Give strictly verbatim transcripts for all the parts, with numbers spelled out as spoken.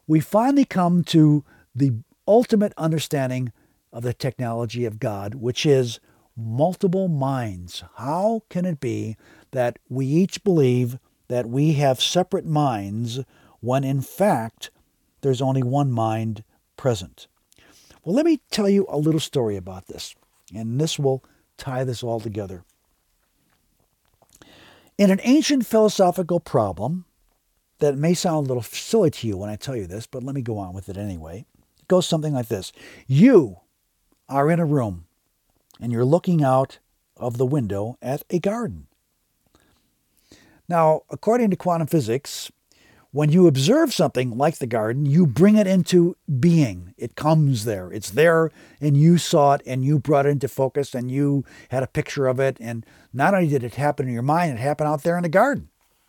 we finally come to the ultimate understanding of the technology of God, which is multiple minds. How can it be that we each believe that we have separate minds when in fact there's only one mind present? Well, let me tell you a little story about this, and this will tie this all together. In an ancient philosophical problem that may sound a little silly to you when I tell you this, but let me go on with it anyway. It goes something like this. You are in a room, and you're looking out of the window at a garden. Now, according to quantum physics, when you observe something like the garden, you bring it into being. It comes there. It's there, and you saw it, and you brought it into focus, and you had a picture of it. And not only did it happen in your mind, it happened out there in the garden.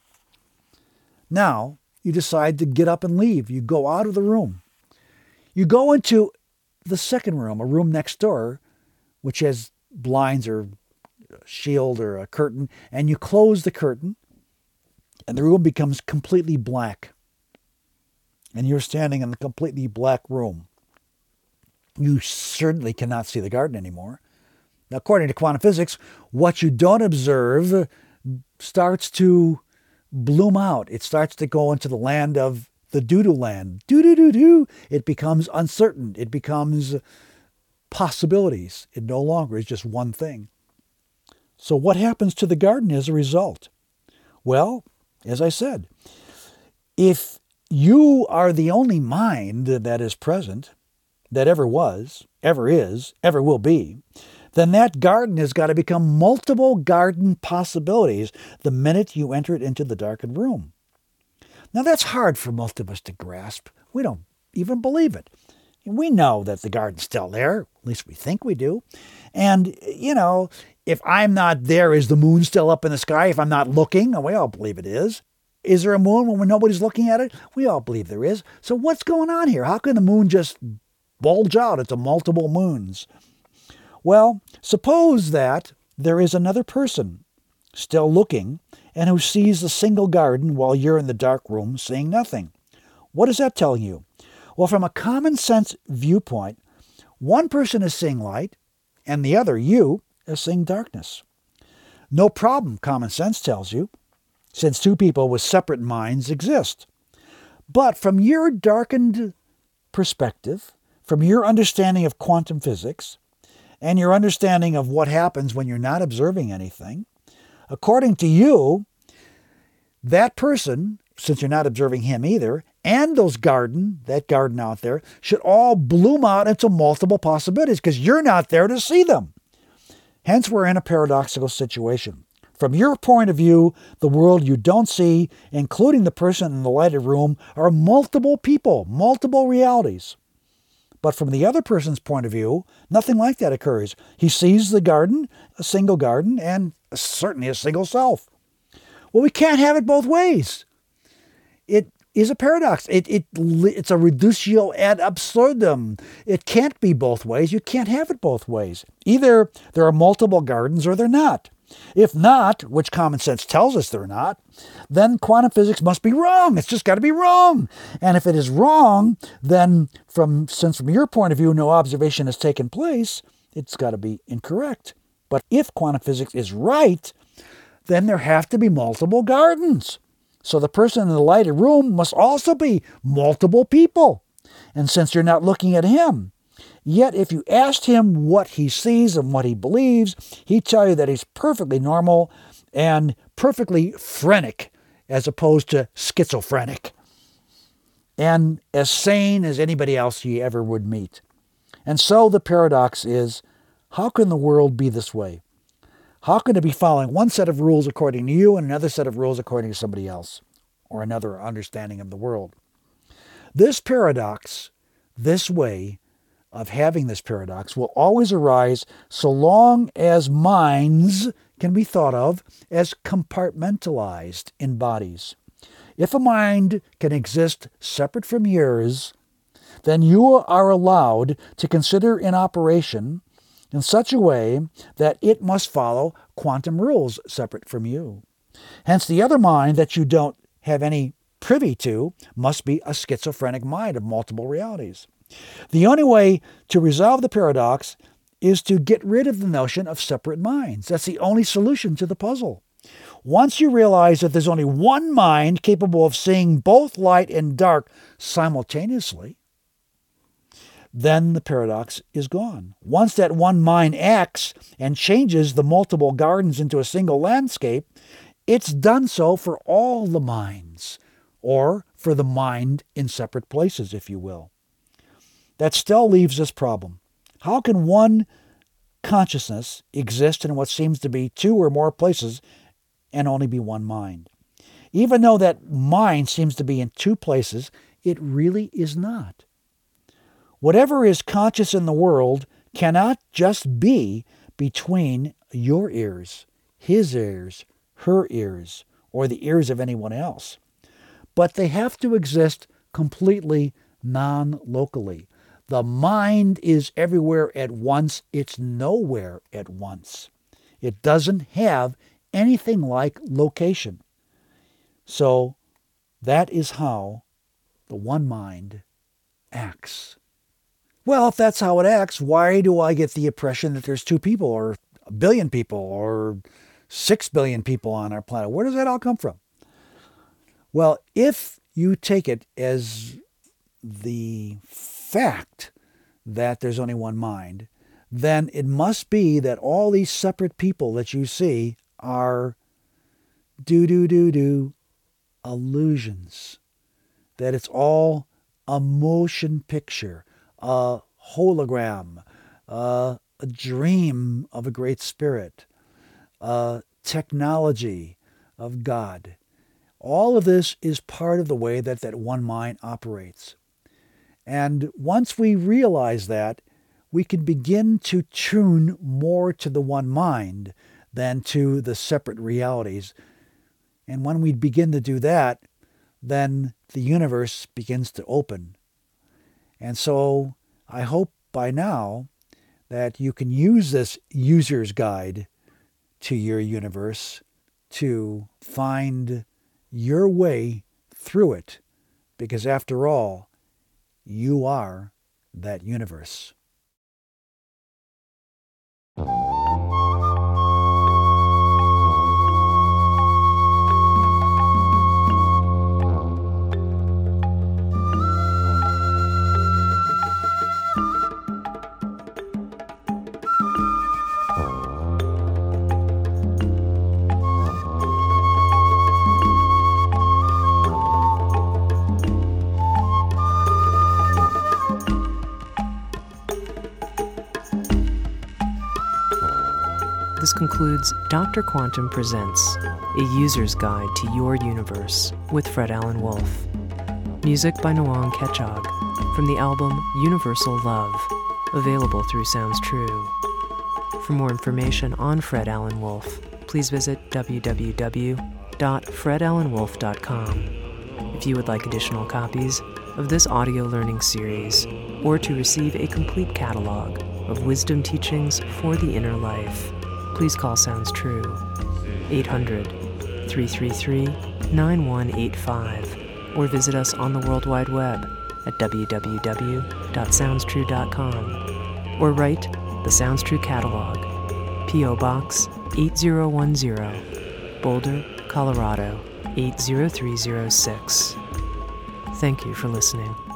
Now, you decide to get up and leave. You go out of the room. You go into the second room, a room next door, which has blinds or a shield or a curtain, and you close the curtain, and the room becomes completely black. And you're standing in a completely black room. You certainly cannot see the garden anymore. Now, according to quantum physics, what you don't observe starts to bloom out. It starts to go into the land of the doo-doo land. Doo-doo-doo-doo. It becomes uncertain. It becomes possibilities. It no longer is just one thing. So what happens to the garden as a result? Well, as I said, if you are the only mind that is present, that ever was, ever is, ever will be, then that garden has got to become multiple garden possibilities the minute you enter it into the darkened room. Now that's hard for most of us to grasp. We don't even believe it. We know that the garden's still there, at least we think we do. And, you know, if I'm not there, is the moon still up in the sky? If I'm not looking, we all believe it is. Is there a moon when nobody's looking at it? We all believe there is. So what's going on here? How can the moon just bulge out into multiple moons? Well, suppose that there is another person still looking and who sees a single garden while you're in the dark room seeing nothing. What is that telling you? Well, from a common sense viewpoint, one person is seeing light and the other, you, is seeing darkness. No problem, common sense tells you, since two people with separate minds exist. But from your darkened perspective, from your understanding of quantum physics, and your understanding of what happens when you're not observing anything, according to you, that person, since you're not observing him either, and those garden, that garden out there, should all bloom out into multiple possibilities because you're not there to see them. Hence, we're in a paradoxical situation. From your point of view, the world you don't see, including the person in the lighted room, are multiple people, multiple realities. But from the other person's point of view, nothing like that occurs. He sees the garden, a single garden, and certainly a single self. Well, we can't have it both ways. It is a paradox. It, it, it's a reductio ad absurdum. It can't be both ways. You can't have it both ways. Either there are multiple gardens or they're not. If not, which common sense tells us they're not, then quantum physics must be wrong. It's just got to be wrong. And if it is wrong, then from since from your point of view no observation has taken place, it's got to be incorrect. But if quantum physics is right, then there have to be multiple gardens. So the person in the lighted room must also be multiple people. And since you're not looking at him, yet if you asked him what he sees and what he believes, he'd tell you that he's perfectly normal and perfectly phrenic as opposed to schizophrenic. And as sane as anybody else you ever would meet. And so the paradox is, how can the world be this way? How can it be following one set of rules according to you and another set of rules according to somebody else or another understanding of the world? This paradox, this way of having this paradox, will always arise so long as minds can be thought of as compartmentalized in bodies. If a mind can exist separate from yours, then you are allowed to consider in operation in such a way that it must follow quantum rules separate from you. Hence, the other mind that you don't have any privy to must be a schizophrenic mind of multiple realities. The only way to resolve the paradox is to get rid of the notion of separate minds. That's the only solution to the puzzle. Once you realize that there's only one mind capable of seeing both light and dark simultaneously, then the paradox is gone. Once that one mind acts and changes the multiple gardens into a single landscape, it's done so for all the minds, or for the mind in separate places, if you will. That still leaves this problem. How can one consciousness exist in what seems to be two or more places and only be one mind? Even though that mind seems to be in two places, it really is not. Whatever is conscious in the world cannot just be between your ears, his ears, her ears, or the ears of anyone else. But they have to exist completely non-locally. The mind is everywhere at once. It's nowhere at once. It doesn't have anything like location. So that is how the one mind acts. Well, if that's how it acts, why do I get the impression that there's two people or a billion people or six billion people on our planet? Where does that all come from? Well, if you take it as the fact that there's only one mind, then it must be that all these separate people that you see are do-do-do-do illusions. That it's all a motion picture, a hologram, uh, a dream of a great spirit, a technology of God. All of this is part of the way that that one mind operates. And once we realize that, we can begin to tune more to the one mind than to the separate realities. And when we begin to do that, then the universe begins to open. And so I hope by now that you can use this user's guide to your universe to find your way through it, because after all, you are that universe. This concludes Doctor Quantum Presents, a user's guide to your universe with Fred Alan Wolf. Music by Noam Ketchog from the album Universal Love, available through Sounds True. For more information on Fred Alan Wolf, please visit w w w dot fred alan wolf dot com. If you would like additional copies of this audio learning series, or to receive a complete catalog of wisdom teachings for the inner life, please call Sounds True, eight hundred, three three three, nine one eight five, or visit us on the World Wide Web at w w w dot sounds true dot com, or write the Sounds True Catalog, P O Box eight zero one zero, Boulder, Colorado eight zero three zero six. Thank you for listening.